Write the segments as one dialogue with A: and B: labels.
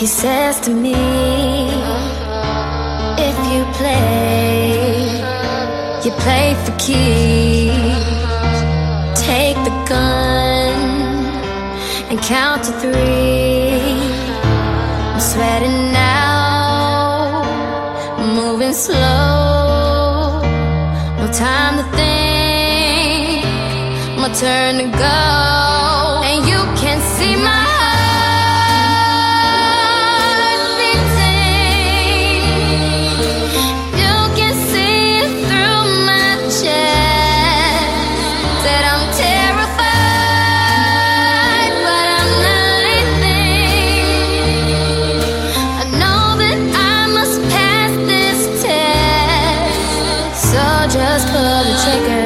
A: He says to me, if you play for keeps. Take the gun and count to 3. I'm sweating now, moving slow. No time to think, my turn to go. And you can see my just pull the trigger.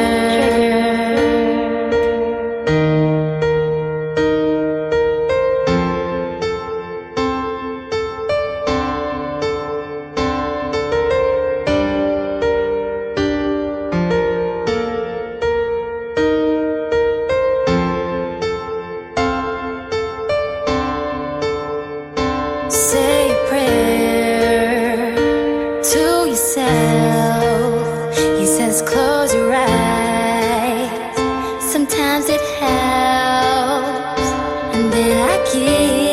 A: Say a prayer to yourself. He says close your eyes, sometimes it helps. And then I give